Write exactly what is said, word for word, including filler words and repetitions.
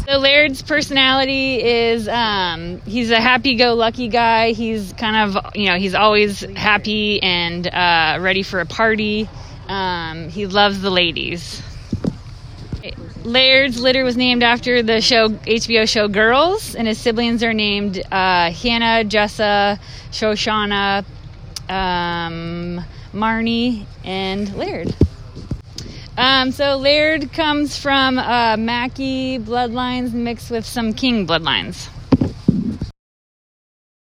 So Laird's personality is um, he's a happy-go-lucky guy. He's kind of, you know, he's always happy and uh, ready for a party. Um, he loves the ladies. Laird's litter was named after the show H B O show Girls, and his siblings are named uh, Hannah, Jessa, Shoshana, um, Marnie, and Laird. Um, so Laird comes from uh, Mackey bloodlines mixed with some King bloodlines.